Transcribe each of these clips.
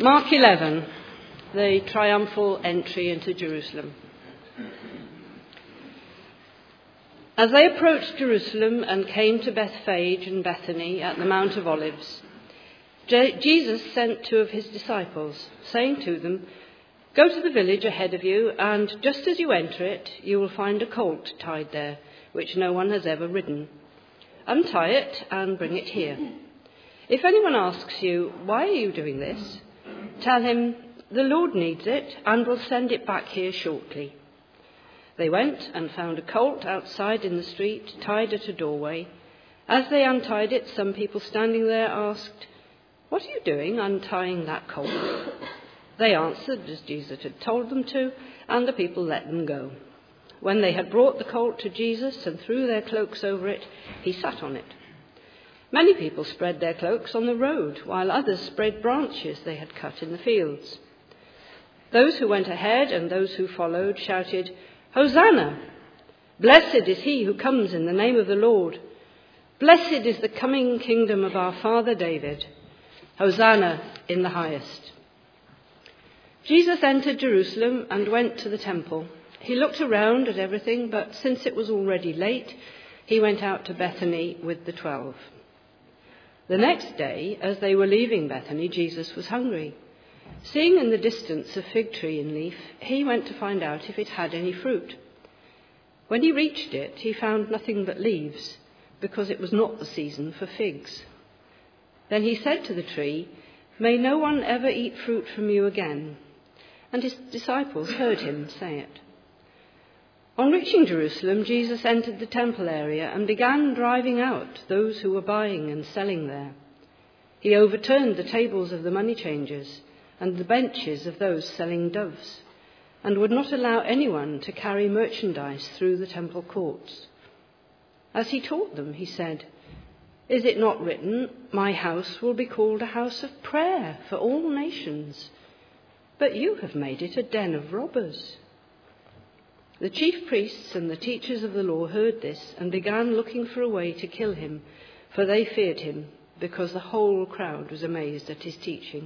Mark 11, the triumphal entry into Jerusalem. As they approached Jerusalem and came to Bethphage and Bethany at the Mount of Olives, Jesus sent 2 of his disciples, saying to them, "Go to the village ahead of you, and just as you enter it, you will find a colt tied there, which no one has ever ridden. Untie it and bring it here. If anyone asks you, 'Why are you doing this?' tell him, 'The Lord needs it and will send it back here shortly.'" They went and found a colt outside in the street, tied at a doorway. As they untied it, some people standing there asked, "What are you doing untying that colt?" They answered as Jesus had told them to, and the people let them go. When they had brought the colt to Jesus and threw their cloaks over it, he sat on it. Many people spread their cloaks on the road, while others spread branches they had cut in the fields. Those who went ahead and those who followed shouted, "Hosanna! Blessed is he who comes in the name of the Lord. Blessed is the coming kingdom of our father David. Hosanna in the highest." Jesus entered Jerusalem and went to the temple. He looked around at everything, but since it was already late, he went out to Bethany with the 12. The next day, as they were leaving Bethany, Jesus was hungry. Seeing in the distance a fig tree in leaf, he went to find out if it had any fruit. When he reached it, he found nothing but leaves, because it was not the season for figs. Then he said to the tree, "May no one ever eat fruit from you again." And his disciples heard him say it. On reaching Jerusalem, Jesus entered the temple area and began driving out those who were buying and selling there. He overturned the tables of the money changers and the benches of those selling doves, and would not allow anyone to carry merchandise through the temple courts. As he taught them, he said, "Is it not written, 'My house will be called a house of prayer for all nations'? But you have made it a den of robbers." The chief priests and the teachers of the law heard this and began looking for a way to kill him, for they feared him, because the whole crowd was amazed at his teaching.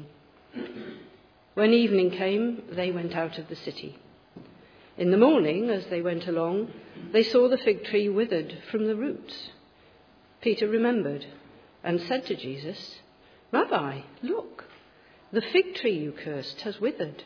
When evening came, they went out of the city. In the morning, as they went along, they saw the fig tree withered from the roots. Peter remembered and said to Jesus, "Rabbi, look, the fig tree you cursed has withered."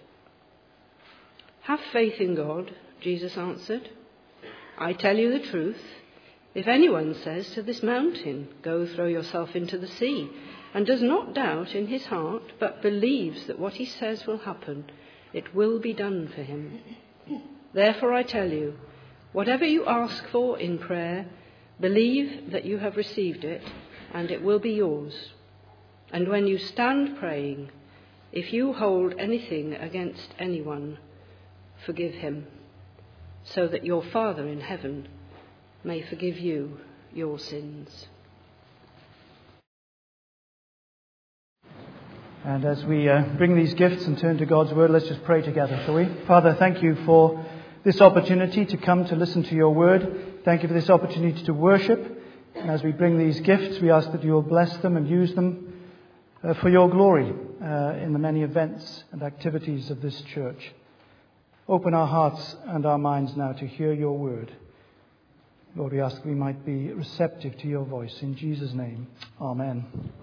"Have faith in God," Jesus answered. "I tell you the truth. If anyone says to this mountain, 'Go throw yourself into the sea,' and does not doubt in his heart, but believes that what he says will happen, it will be done for him. Therefore I tell you, whatever you ask for in prayer, believe that you have received it, and it will be yours. And when you stand praying, if you hold anything against anyone, forgive him, so that your Father in heaven may forgive you your sins." And as we bring these gifts and turn to God's word, let's just pray together, shall we? Father, thank you for this opportunity to come to listen to your word. Thank you for this opportunity to worship. And as we bring these gifts, we ask that you will bless them and use them for your glory in the many events and activities of this church. Open our hearts and our minds now to hear your word. Lord, we ask we might be receptive to your voice. In Jesus' name, amen.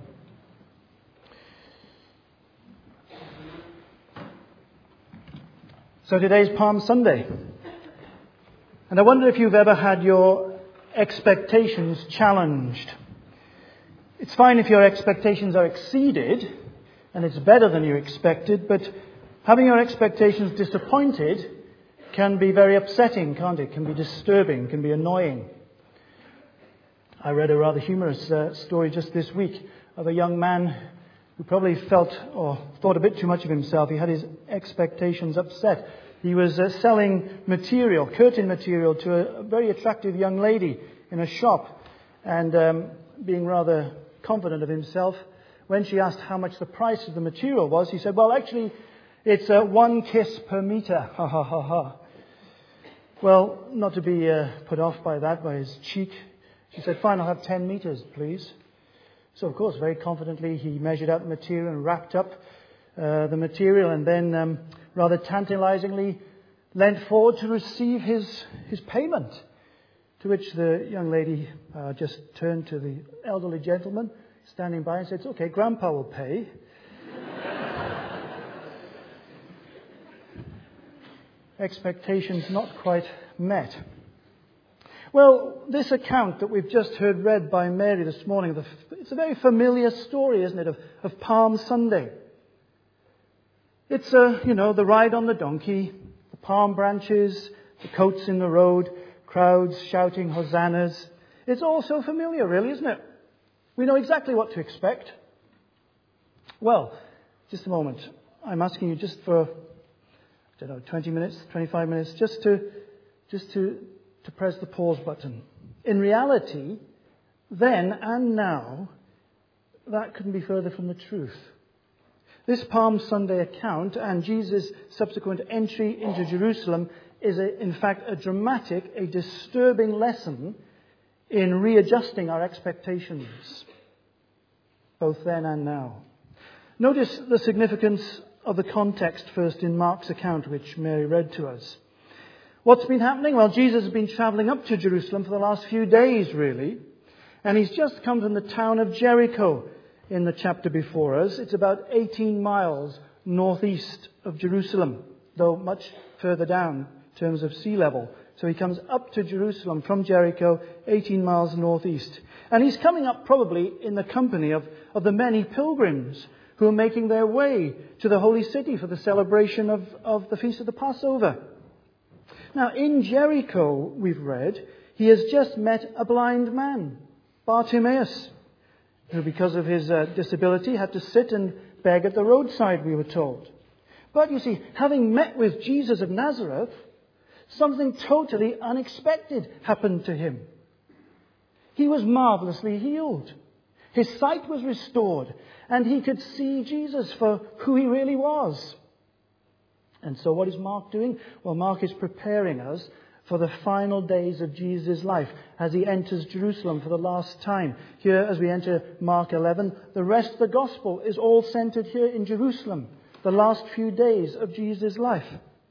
So today's Palm Sunday. And I wonder if you've ever had your expectations challenged. It's fine if your expectations are exceeded, and it's better than you expected, but having your expectations disappointed can be very upsetting, can't it? Can be disturbing, can be annoying. I read a rather humorous story just this week of a young man who probably felt or thought a bit too much of himself. He had his expectations upset. He was selling material, curtain material, to a very attractive young lady in a shop, and being rather confident of himself, when she asked how much the price of the material was, he said, "Well, actually, it's 1 kiss per meter." Ha ha ha ha. Well, not to be put off by that, by his cheek, she said, "Fine, I'll have 10 meters, please." So, of course, very confidently, he measured out the material and wrapped up the material and then rather tantalizingly leant forward to receive his payment. To which the young lady just turned to the elderly gentleman standing by and said, "It's okay, Grandpa will pay." Expectations not quite met. Well, this account that we've just heard read by Mary this morning, it's a very familiar story, isn't it, of Palm Sunday. It's, the ride on the donkey, the palm branches, the coats in the road, crowds shouting hosannas. It's all so familiar, really, isn't it? We know exactly what to expect. Well, just a moment. I'm asking you just for, 20 minutes, 25 minutes, just to press the pause button. In reality, then and now, that couldn't be further from the truth. This Palm Sunday account and Jesus' subsequent entry into Jerusalem is, in fact, a dramatic, a disturbing lesson in readjusting our expectations, both then and now. Notice the significance of the context first in Mark's account, which Mary read to us. What's been happening? Well, Jesus has been travelling up to Jerusalem for the last few days, really. And he's just come from the town of Jericho in the chapter before us. It's about 18 miles northeast of Jerusalem, though much further down in terms of sea level. So he comes up to Jerusalem from Jericho, 18 miles northeast. And he's coming up probably in the company of the many pilgrims who are making their way to the holy city for the celebration of the Feast of the Passover. Now, in Jericho, we've read, he has just met a blind man, Bartimaeus, who because of his disability had to sit and beg at the roadside, we were told. But you see, having met with Jesus of Nazareth, something totally unexpected happened to him. He was marvelously healed. His sight was restored, and he could see Jesus for who he really was. And so what is Mark doing? Well, Mark is preparing us for the final days of Jesus' life as he enters Jerusalem for the last time. Here, as we enter Mark 11, the rest of the gospel is all centered here in Jerusalem, the last few days of Jesus' life.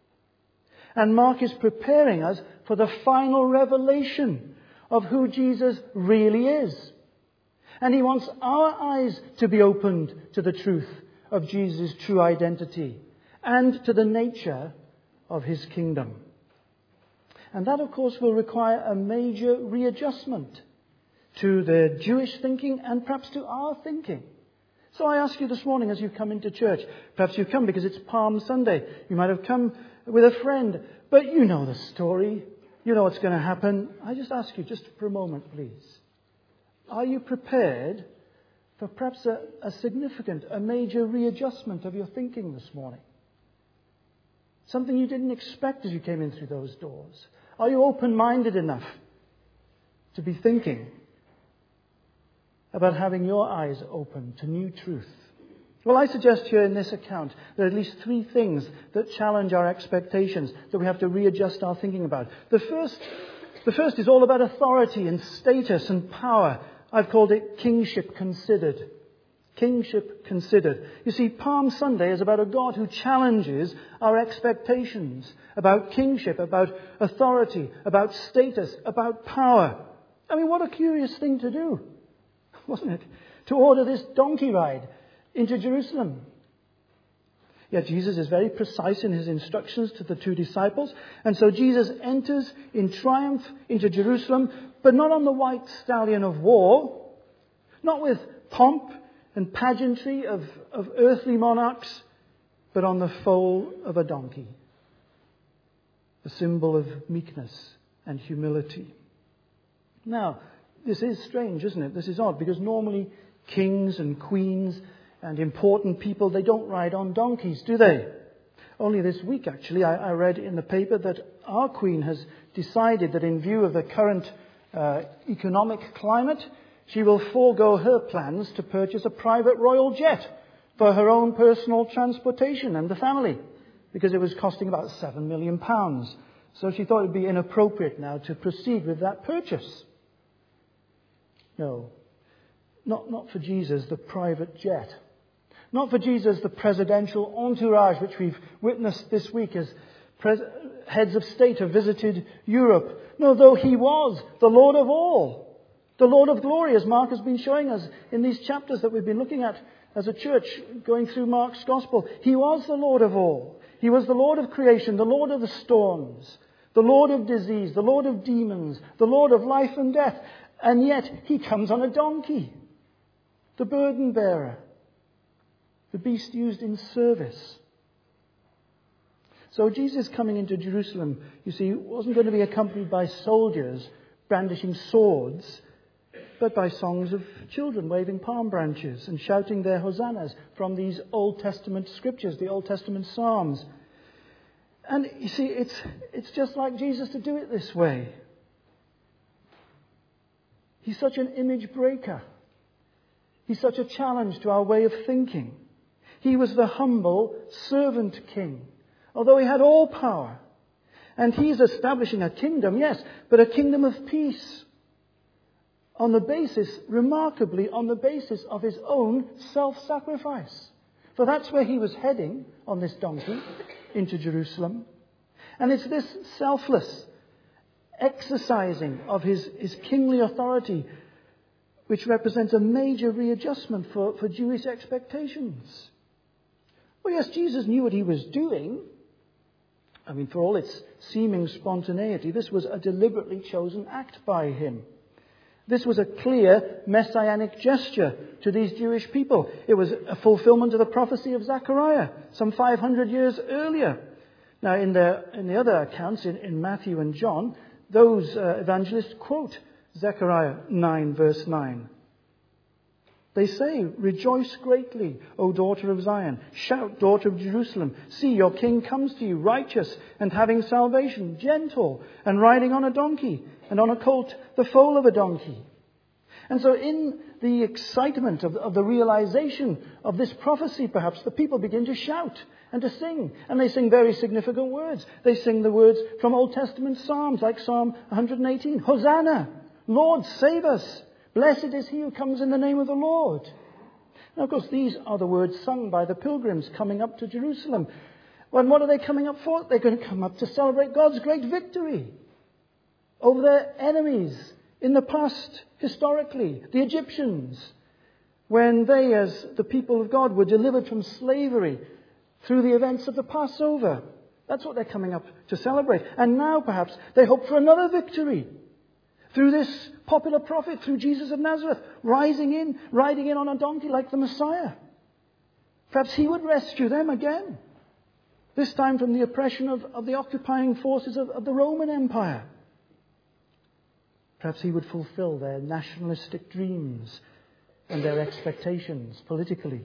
And Mark is preparing us for the final revelation of who Jesus really is. And he wants our eyes to be opened to the truth of Jesus' true identity and to the nature of his kingdom. And that, of course, will require a major readjustment to the Jewish thinking and perhaps to our thinking. So I ask you this morning as you come into church, perhaps you've come because it's Palm Sunday. You might have come with a friend, but you know the story. You know what's going to happen. I just ask you, just for a moment, please. Are you prepared for perhaps a significant, a major readjustment of your thinking this morning? Something you didn't expect as you came in through those doors. Are you open-minded enough to be thinking about having your eyes open to new truth? Well, I suggest here in this account there are at least three things that challenge our expectations that we have to readjust our thinking about. The first is all about authority and status and power. I've called it kingship considered. Kingship considered. You see, Palm Sunday is about a God who challenges our expectations about kingship, about authority, about status, about power. I mean, what a curious thing to do, wasn't it? To order this donkey ride into Jerusalem. Yet Jesus is very precise in his instructions to the two disciples. And so Jesus enters in triumph into Jerusalem, but not on the white stallion of war, not with pomp and pageantry of earthly monarchs, but on the foal of a donkey, a symbol of meekness and humility. Now, this is strange, isn't it? This is odd, because normally kings and queens and important people, they don't ride on donkeys, do they? Only this week, actually, I read in the paper that our Queen has decided that in view of the current economic climate, she will forego her plans to purchase a private royal jet for her own personal transportation and the family, because it was costing about £7 million. So she thought it would be inappropriate now to proceed with that purchase. No, not for Jesus, the private jet. Not for Jesus, the presidential entourage which we've witnessed this week as heads of state have visited Europe. No, though he was the Lord of all, the Lord of glory, as Mark has been showing us in these chapters that we've been looking at as a church going through Mark's Gospel. He was the Lord of all. He was the Lord of creation, the Lord of the storms, the Lord of disease, the Lord of demons, the Lord of life and death. And yet he comes on a donkey, the burden bearer, the beast used in service. So Jesus coming into Jerusalem, you see, wasn't going to be accompanied by soldiers brandishing swords, but by songs of children waving palm branches and shouting their hosannas from these Old Testament scriptures, the Old Testament Psalms. And you see, it's just like Jesus to do it this way. He's such an image breaker. He's such a challenge to our way of thinking. He was the humble servant king, although he had all power. And he's establishing a kingdom, yes, but a kingdom of peace. On the basis, remarkably, on the basis of his own self-sacrifice. For that's where he was heading on this donkey, into Jerusalem. And it's this selfless exercising of his kingly authority which represents a major readjustment for Jewish expectations. Well, yes, Jesus knew what he was doing. I mean, for all its seeming spontaneity, this was a deliberately chosen act by him. This was a clear messianic gesture to these Jewish people. It was a fulfillment of the prophecy of Zechariah some 500 years earlier. Now, in the other accounts, in Matthew and John, those evangelists quote Zechariah 9, verse 9. They say, "Rejoice greatly, O daughter of Zion. Shout, daughter of Jerusalem. See, your king comes to you, righteous and having salvation, gentle and riding on a donkey, and on a colt, the foal of a donkey." And so in the excitement of the realization of this prophecy, perhaps, the people begin to shout and to sing. And they sing very significant words. They sing the words from Old Testament Psalms, like Psalm 118. Hosanna! Lord, save us! Blessed is he who comes in the name of the Lord. Now, of course, these are the words sung by the pilgrims coming up to Jerusalem. Well, and what are they coming up for? They're going to come up to celebrate God's great victory over their enemies in the past, historically, the Egyptians, when they, as the people of God, were delivered from slavery through the events of the Passover. That's what they're coming up to celebrate. And now, perhaps, they hope for another victory through this popular prophet, through Jesus of Nazareth, riding in on a donkey like the Messiah. Perhaps he would rescue them again, this time from the oppression of the occupying forces of the Roman Empire. Perhaps he would fulfill their nationalistic dreams and their expectations politically.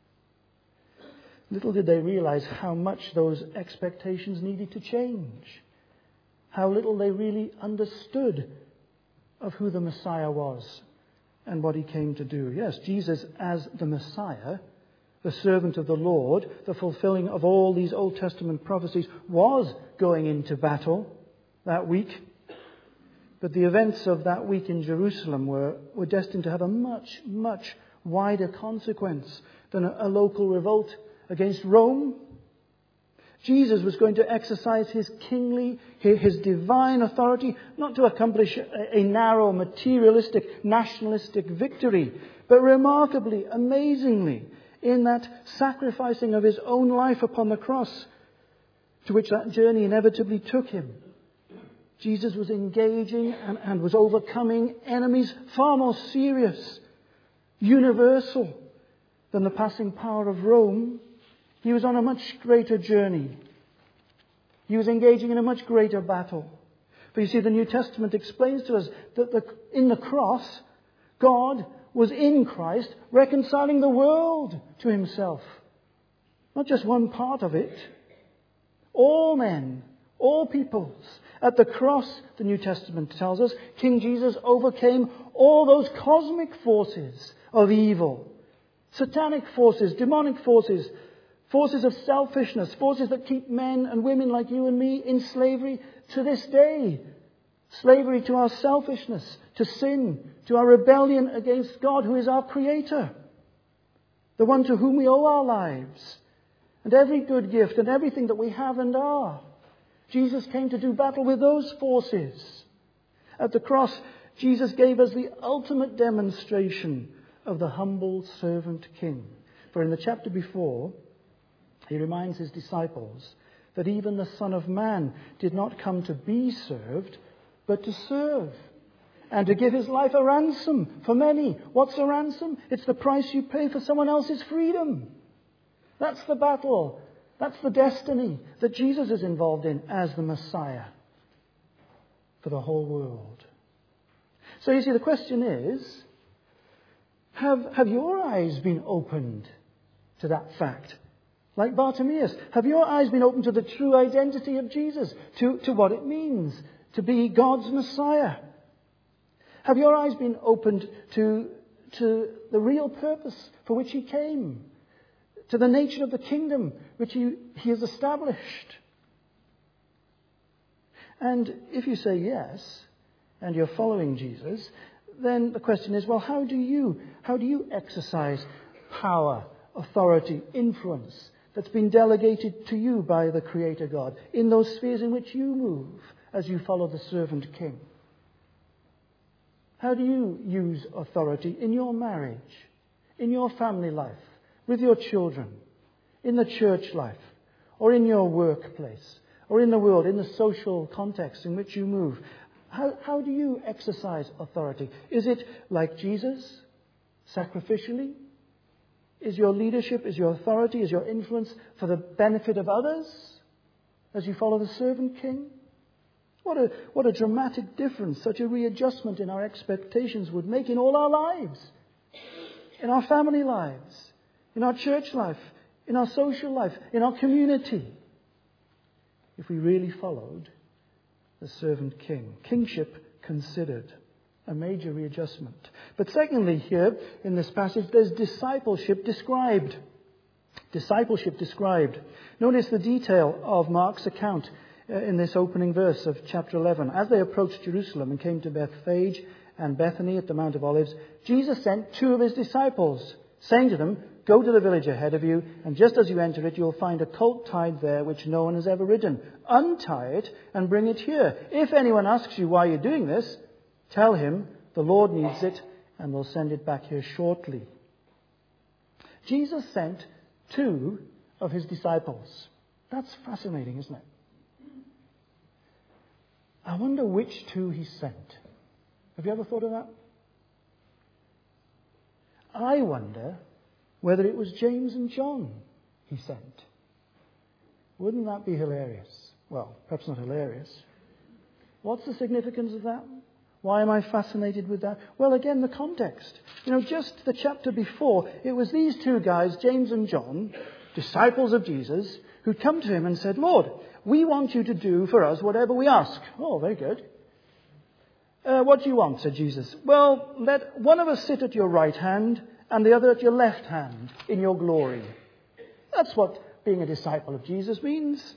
Little did they realize how much those expectations needed to change. How little they really understood of who the Messiah was and what he came to do. Yes, Jesus as the Messiah, the servant of the Lord, the fulfilling of all these Old Testament prophecies, was going into battle that week. But the events of that week in Jerusalem were destined to have a much, much wider consequence than a local revolt against Rome. Jesus was going to exercise his kingly, his divine authority, not to accomplish a narrow, materialistic, nationalistic victory, but remarkably, amazingly, in that sacrificing of his own life upon the cross, to which that journey inevitably took him. Jesus was engaging and was overcoming enemies far more serious, universal than the passing power of Rome. He was on a much greater journey. He was engaging in a much greater battle. But you see, the New Testament explains to us that in the cross, God was in Christ reconciling the world to himself. Not just one part of it. All men, all peoples. At the cross, the New Testament tells us, King Jesus overcame all those cosmic forces of evil. Satanic forces, demonic forces, forces of selfishness, forces that keep men and women like you and me in slavery to this day. Slavery to our selfishness, to sin, to our rebellion against God, who is our Creator. the one to whom we owe our lives and every good gift and everything that we have and are. Jesus came to do battle with those forces. At the cross, Jesus gave us the ultimate demonstration of the humble servant king. For in the chapter before, he reminds his disciples that even the Son of Man did not come to be served, but to serve, and to give his life a ransom for many. What's a ransom? It's the price you pay for someone else's freedom. That's the battle. That's the destiny that Jesus is involved in as the Messiah for the whole world. So you see, the question is, have your eyes been opened to that fact? Like Bartimaeus, have your eyes been opened to the true identity of Jesus, to what it means to be God's Messiah? Have your eyes been opened to the real purpose for which he came, to the nature of the kingdom which he has established? And if you say yes, and you're following Jesus, then the question is, well, how do you exercise power, authority, influence that's been delegated to you by the Creator God in those spheres in which you move as you follow the servant king? How do you use authority in your marriage, in your family life, with your children, in the church life, or in your workplace, or in the world, in the social context in which you move? How do you exercise authority? Is it like Jesus, sacrificially? Is your leadership, is your authority, is your influence for the benefit of others as you follow the servant king? What a dramatic difference such a readjustment in our expectations would make in all our lives, in our family lives, in our church life, in our social life, in our community, if we really followed the servant king. Kingship considered. A major readjustment. But secondly, here in this passage, there's discipleship described. Discipleship described. Notice the detail of Mark's account in this opening verse of chapter 11. As they approached Jerusalem and came to Bethphage and Bethany at the Mount of Olives, Jesus sent two of his disciples, saying to them, "Go to the village ahead of you, and just as you enter it, you'll find a colt tied there which no one has ever ridden. Untie it and bring it here. If anyone asks you why you're doing this, tell him the Lord needs it and will send it back here shortly." Jesus sent two of his disciples. That's fascinating, isn't it? I wonder which two he sent. Have you ever thought of that? I wonder whether it was James and John he sent. Wouldn't that be hilarious? Well, perhaps not hilarious. What's the significance of that? Why am I fascinated with that? Well, again, the context. Just the chapter before, it was these two guys, James and John, disciples of Jesus, who'd come to him and said, "Lord, we want you to do for us whatever we ask." "Oh, very good." "What do you want?" said Jesus. "Well, let one of us sit at your right hand and the other at your left hand in your glory." That's what being a disciple of Jesus means.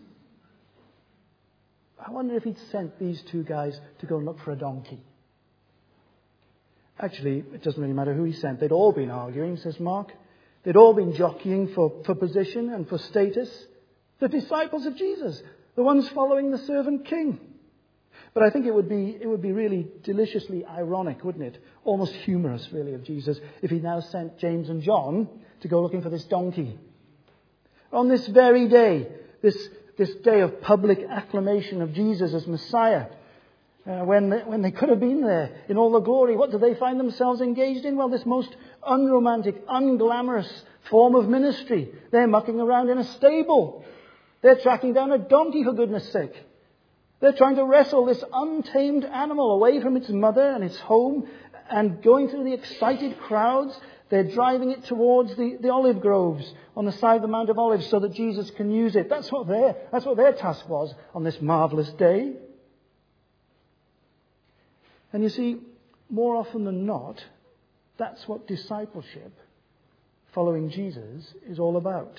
I wonder if he'd sent these two guys to go and look for a donkey. Actually, it doesn't really matter who he sent. They'd all been arguing, says Mark. They'd all been jockeying for position and for status. The disciples of Jesus, the ones following the servant king. But I think it would be really deliciously ironic, wouldn't it? Almost humorous, really, of Jesus, if he now sent James and John to go looking for this donkey. On this very day, this day of public acclamation of Jesus as Messiah, when they could have been there in all the glory, what do they find themselves engaged in? Well, this most unromantic, unglamorous form of ministry. They're mucking around in a stable. They're tracking down a donkey, for goodness sake. They're trying to wrestle this untamed animal away from its mother and its home, and going through the excited crowds, they're driving it towards the olive groves on the side of the Mount of Olives so that Jesus can use it. That's what their task was on this marvelous day. And you see, more often than not, that's what discipleship, following Jesus, is all about.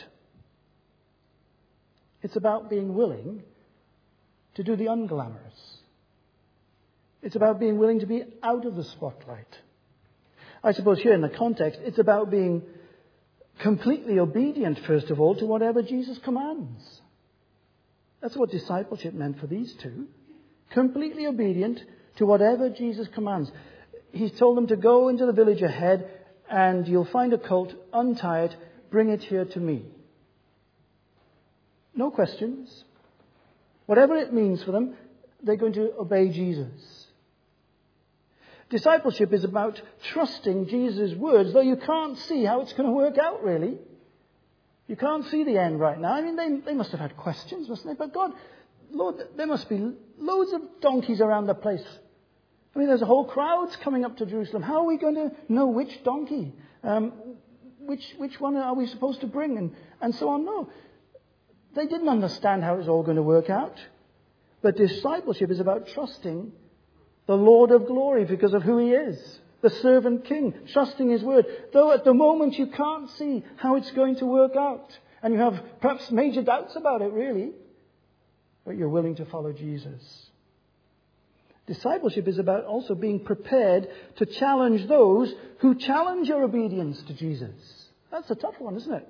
It's about being willing to do the unglamorous. It's about being willing to be out of the spotlight. I suppose here in the context, it's about being completely obedient, first of all, to whatever Jesus commands. That's what discipleship meant for these two. Completely obedient to whatever Jesus commands. He told them to go into the village ahead and you'll find a colt, untie it, bring it here to me. No questions. Whatever it means for them, they're going to obey Jesus. Discipleship is about trusting Jesus' words, though you can't see how it's going to work out, really. You can't see the end right now. I mean, they must have had questions, mustn't they? But God, Lord, there must be loads of donkeys around the place. I mean, there's a whole crowd coming up to Jerusalem. How are we going to know which donkey? Which one are we supposed to bring? And so on. No. They didn't understand how it was all going to work out. But discipleship is about trusting the Lord of glory because of who He is. The servant king, trusting His word. Though at the moment you can't see how it's going to work out. And you have perhaps major doubts about it, really. But you're willing to follow Jesus. Discipleship is about also being prepared to challenge those who challenge your obedience to Jesus. That's a tough one, isn't it?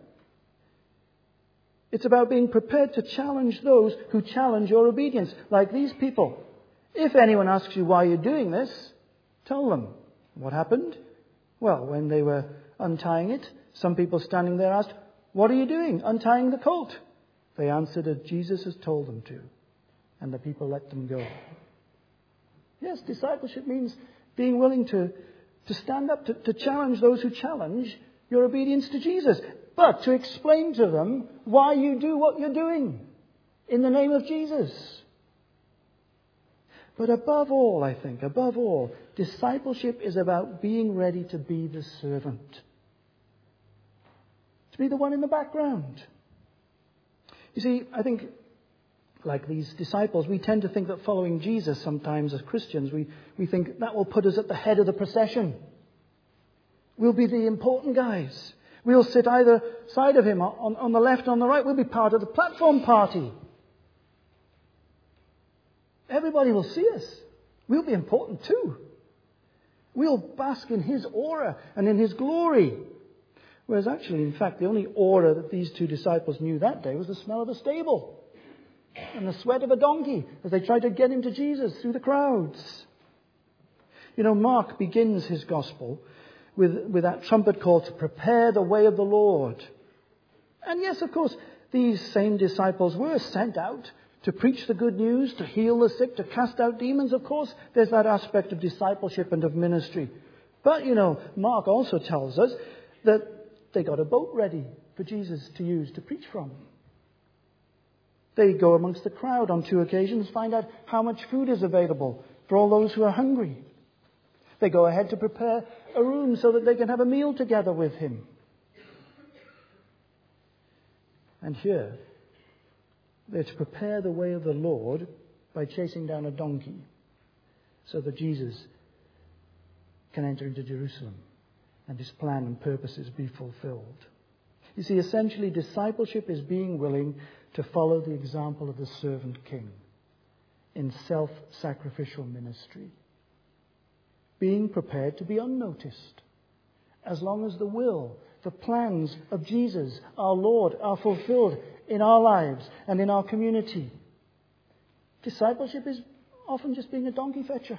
It's about being prepared to challenge those who challenge your obedience, like these people. If anyone asks you why you're doing this, tell them. What happened? Well, when they were untying it, some people standing there asked, "What are you doing, untying the colt?" They answered as Jesus has told them to, and the people let them go. Yes, discipleship means being willing to stand up, to challenge those who challenge your obedience to Jesus, but to explain to them why you do what you're doing in the name of Jesus. But above all, I think, discipleship is about being ready to be the servant. To be the one in the background. You see, I think, like these disciples, we tend to think that following Jesus sometimes as Christians, we think that will put us at the head of the procession. We'll be the important guys. We'll sit either side of Him, on the left, on the right. We'll be part of the platform party. Everybody will see us. We'll be important too. We'll bask in His aura and in His glory. Whereas actually, in fact, the only aura that these two disciples knew that day was the smell of a stable and the sweat of a donkey as they tried to get into Jesus through the crowds. You know, Mark begins his gospel with that trumpet call to prepare the way of the Lord. And yes, of course, these same disciples were sent out to preach the good news, to heal the sick, to cast out demons. Of course, there's that aspect of discipleship and of ministry. But, you know, Mark also tells us that they got a boat ready for Jesus to use to preach from. They go amongst the crowd on 2 occasions, find out how much food is available for all those who are hungry. They go ahead to prepare a room so that they can have a meal together with Him. And here, they're to prepare the way of the Lord by chasing down a donkey so that Jesus can enter into Jerusalem and His plan and purposes be fulfilled. You see, essentially, discipleship is being willing to follow the example of the servant king in self-sacrificial ministry. Being prepared to be unnoticed as long as the will, the plans of Jesus, our Lord, are fulfilled in our lives and in our community. Discipleship is often just being a donkey fetcher.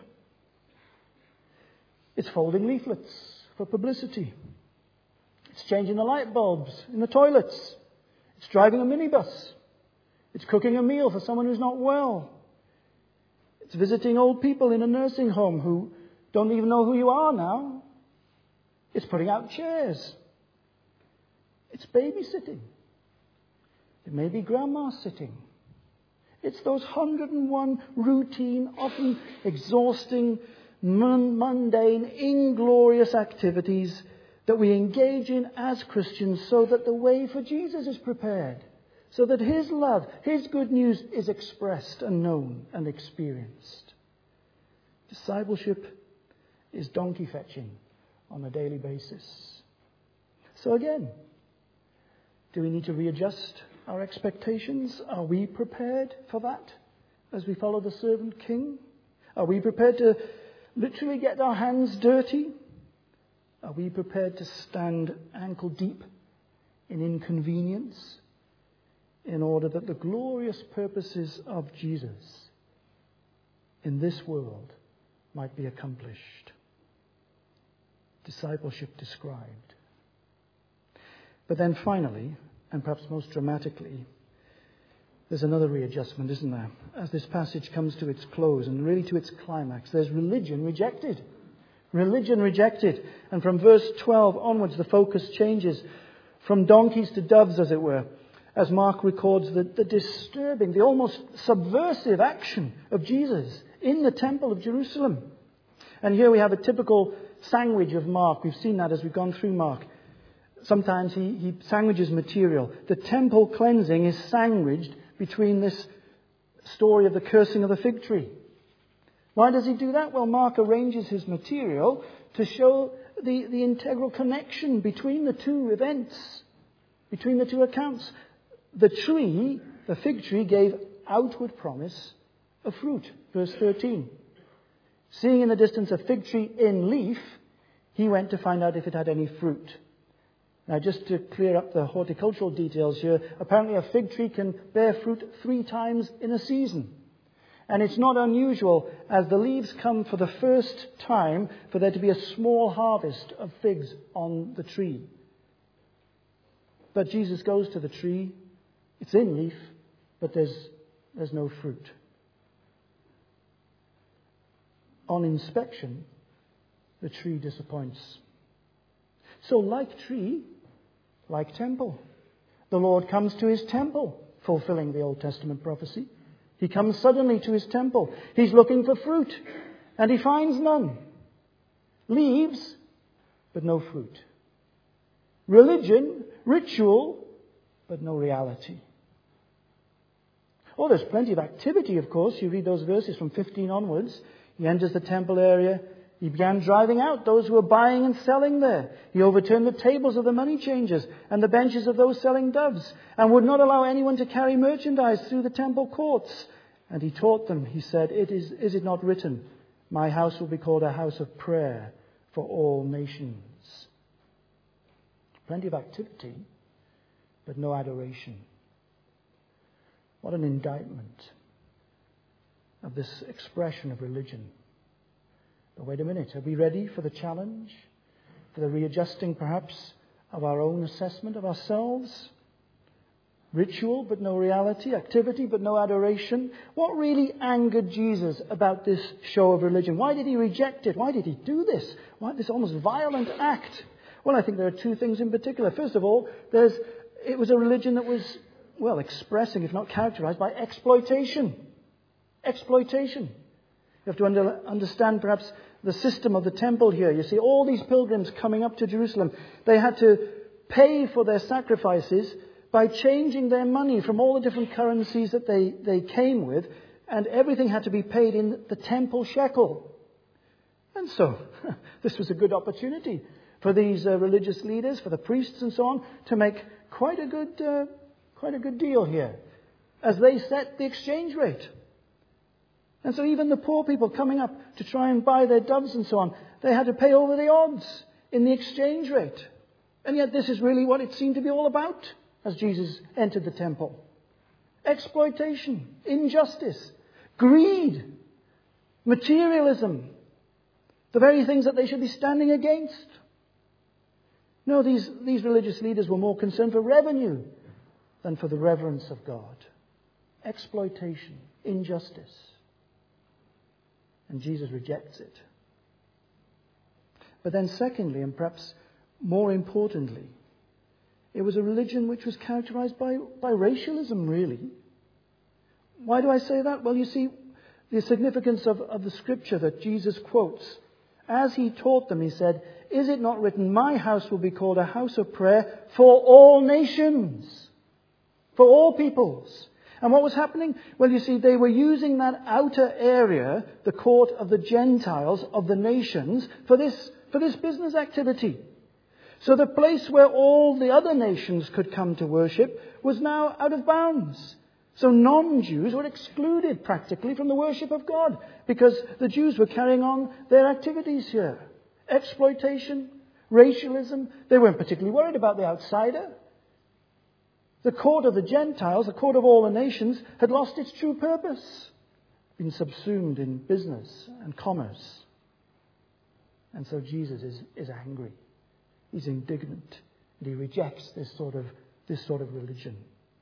It's folding leaflets for publicity. It's changing the light bulbs in the toilets. It's driving a minibus. It's cooking a meal for someone who's not well. It's visiting old people in a nursing home who don't even know who you are now. It's putting out chairs. It's babysitting. It may be grandma sitting. It's those 101 routine, often exhausting, mundane, inglorious activities that we engage in as Christians so that the way for Jesus is prepared, so that His love, His good news is expressed and known and experienced. Discipleship is donkey fetching on a daily basis. So again, do we need to readjust our expectations? Are we prepared for that as we follow the servant king? Are we prepared to literally get our hands dirty? Are we prepared to stand ankle deep in inconvenience, in order that the glorious purposes of Jesus in this world might be accomplished. Discipleship described. But then finally, and perhaps most dramatically, there's another readjustment, isn't there? As this passage comes to its close and really to its climax, there's religion rejected. Religion rejected. And from verse 12 onwards, the focus changes from donkeys to doves, as it were, as Mark records the disturbing, the almost subversive action of Jesus in the temple of Jerusalem. And here we have a typical sandwich of Mark. We've seen that as we've gone through Mark. Sometimes he sandwiches material. The temple cleansing is sandwiched between this story of the cursing of the fig tree. Why does he do that? Well, Mark arranges his material to show the integral connection between the two events, between the two accounts. The tree, the fig tree, gave outward promise of fruit. Verse 13. Seeing in the distance a fig tree in leaf, he went to find out if it had any fruit. Now, just to clear up the horticultural details here, apparently a fig tree can bear fruit 3 times in a season. And it's not unusual, as the leaves come for the first time, for there to be a small harvest of figs on the tree. But Jesus goes to the tree. It's in leaf, but there's no fruit. On inspection, the tree disappoints. So like tree, like temple, the Lord comes to his temple, fulfilling the Old Testament prophecy. He comes suddenly to his temple. He's looking for fruit, and he finds none. Leaves, but no fruit. Religion, ritual, but no reality. Oh, there's plenty of activity, of course. You read those verses from 15 onwards. He enters the temple area. He began driving out those who were buying and selling there. He overturned the tables of the money changers and the benches of those selling doves, and would not allow anyone to carry merchandise through the temple courts. And he taught them, he said, is it not written, my house will be called a house of prayer for all nations? Plenty of activity, but no adoration. What an indictment of this expression of religion. But wait a minute, are we ready for the challenge? For the readjusting, perhaps, of our own assessment of ourselves? Ritual, but no reality. Activity, but no adoration. What really angered Jesus about this show of religion? Why did he reject it? Why did he do this? Why this almost violent act? Well, I think there are 2 things in particular. First of all, it was a religion that was, well, expressing, if not characterized, by exploitation. Exploitation. You have to understand perhaps the system of the temple here. You see, all these pilgrims coming up to Jerusalem, they had to pay for their sacrifices by changing their money from all the different currencies that they came with, and everything had to be paid in the temple shekel. And so, this was a good opportunity for these religious leaders, for the priests and so on, to make quite a good deal here, as they set the exchange rate. And so even the poor people coming up to try and buy their doves and so on, they had to pay over the odds in the exchange rate. And yet this is really what it seemed to be all about as Jesus entered the temple. Exploitation, injustice, greed, materialism, the very things that they should be standing against. No, these religious leaders were more concerned for revenue than for the reverence of God. Exploitation, injustice. And Jesus rejects it. But then secondly, and perhaps more importantly, it was a religion which was characterized by racialism, really. Why do I say that? Well, you see, the significance of the scripture that Jesus quotes. As he taught them, he said, is it not written, my house will be called a house of prayer for all nations, for all peoples? And what was happening? Well, you see, they were using that outer area, the court of the Gentiles, of the nations, for this business activity. So the place where all the other nations could come to worship was now out of bounds. So non-Jews were excluded practically from the worship of God, because the Jews were carrying on their activities here. Exploitation, racialism. They weren't particularly worried about the outsider. The court of the Gentiles, the court of all the nations, had lost its true purpose, been subsumed in business and commerce. And so Jesus is angry. He's indignant. And he rejects this sort of religion.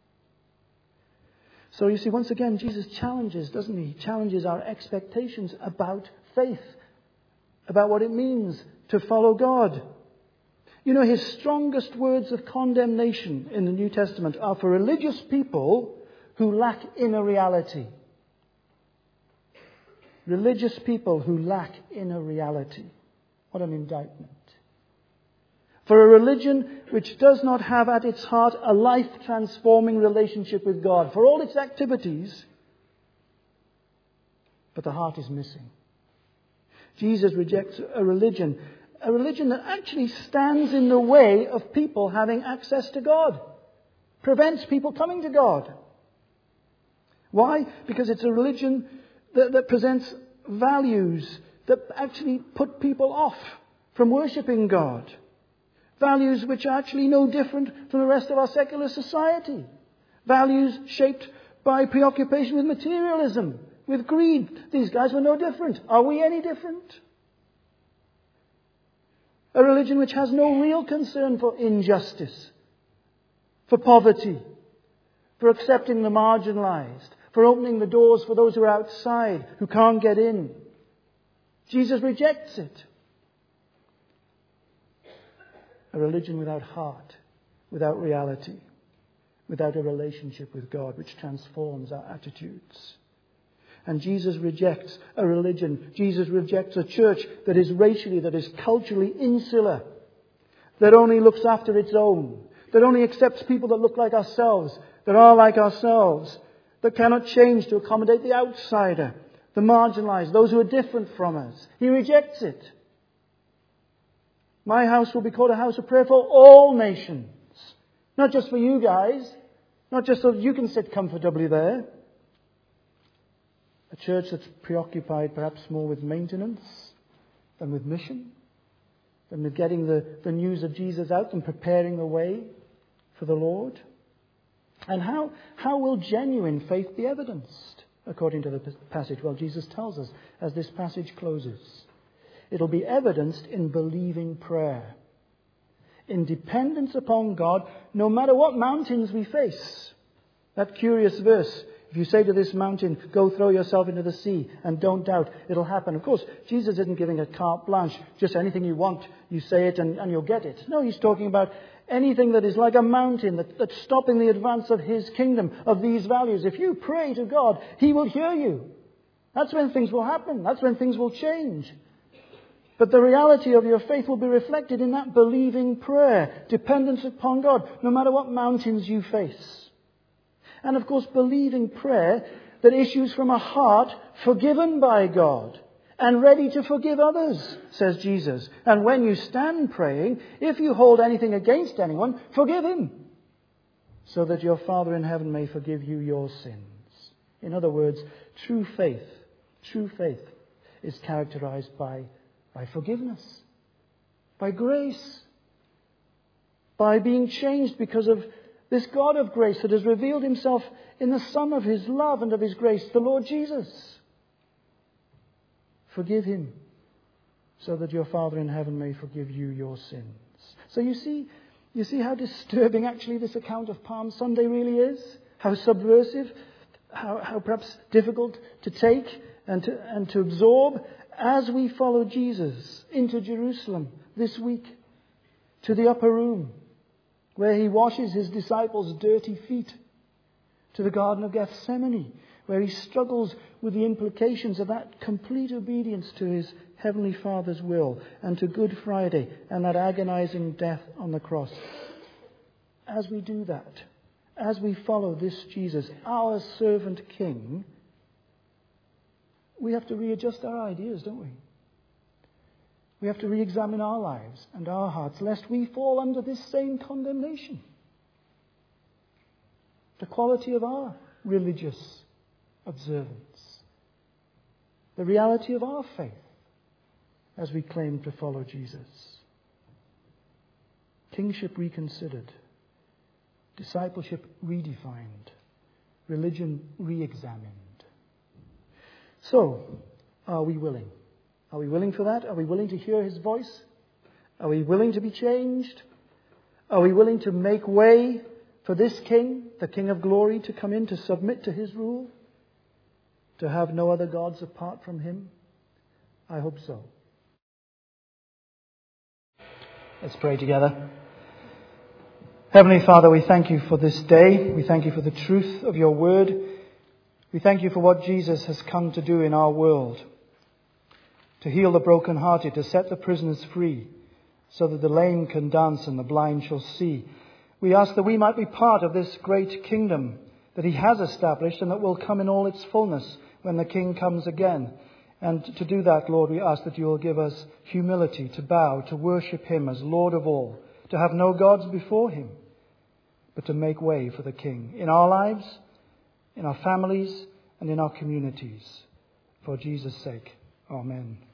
So you see, once again, Jesus challenges, doesn't he? He challenges our expectations about faith, about what it means to follow God. You know, his strongest words of condemnation in the New Testament are for religious people who lack inner reality. Religious people who lack inner reality. What an indictment. For a religion which does not have at its heart a life-transforming relationship with God, for all its activities, but the heart is missing. Jesus rejects a religion that actually stands in the way of people having access to God, prevents people coming to God. Why? Because it's a religion that presents values that actually put people off from worshipping God. Values which are actually no different from the rest of our secular society. Values shaped by preoccupation with materialism, with greed. These guys were no different. Are we any different? A religion which has no real concern for injustice, for poverty, for accepting the marginalized, for opening the doors for those who are outside, who can't get in. Jesus rejects it. A religion without heart, without reality, without a relationship with God which transforms our attitudes. And Jesus rejects a religion. Jesus rejects a church that is racially, that is culturally insular, that only looks after its own, that only accepts people that look like ourselves, that are like ourselves, that cannot change to accommodate the outsider, the marginalized, those who are different from us. He rejects it. My house will be called a house of prayer for all nations. Not just for you guys. Not just so that you can sit comfortably there. A church that's preoccupied perhaps more with maintenance than with mission. Than with getting the news of Jesus out and preparing the way for the Lord. And how will genuine faith be evidenced? According to the passage. Well, Jesus tells us as this passage closes. It'll be evidenced in believing prayer. In dependence upon God, no matter what mountains we face. That curious verse, if you say to this mountain, go throw yourself into the sea and don't doubt, it'll happen. Of course, Jesus isn't giving a carte blanche, just anything you want, you say it and you'll get it. No, he's talking about anything that is like a mountain that's stopping the advance of his kingdom, of these values. If you pray to God, he will hear you. That's when things will happen. That's when things will change. But the reality of your faith will be reflected in that believing prayer, dependence upon God, no matter what mountains you face. And of course, believing prayer that issues from a heart forgiven by God and ready to forgive others, says Jesus. And when you stand praying, if you hold anything against anyone, forgive him, so that your Father in heaven may forgive you your sins. In other words, true faith is characterized by forgiveness, by grace, by being changed because of this God of grace that has revealed himself in the Son of his love and of his grace, the Lord Jesus. Forgive him so that your Father in heaven may forgive you your sins. So you see how disturbing actually this account of Palm Sunday really is? How subversive, how perhaps difficult to take and to absorb as we follow Jesus into Jerusalem this week, to the upper room, where he washes his disciples' dirty feet, to the Garden of Gethsemane, where he struggles with the implications of that complete obedience to his Heavenly Father's will, and to Good Friday and that agonizing death on the cross. As we do that, as we follow this Jesus, our servant King, we have to readjust our ideas, don't we? We have to re-examine our lives and our hearts, lest we fall under this same condemnation. The quality of our religious observance. The reality of our faith as we claim to follow Jesus. Kingship reconsidered. Discipleship redefined. Religion re-examined. So, are we willing? Are we willing for that? Are we willing to hear his voice? Are we willing to be changed? Are we willing to make way for this King, the King of glory, to come in to submit to his rule? To have no other gods apart from him? I hope so. Let's pray together. Heavenly Father, we thank you for this day. We thank you for the truth of your word. We thank you for what Jesus has come to do in our world. To heal the brokenhearted, to set the prisoners free, so that the lame can dance and the blind shall see. We ask that we might be part of this great kingdom that he has established and that will come in all its fullness when the King comes again. And to do that, Lord, we ask that you will give us humility to bow, to worship him as Lord of all, to have no gods before him, but to make way for the King in our lives, in our families, and in our communities. For Jesus' sake, amen.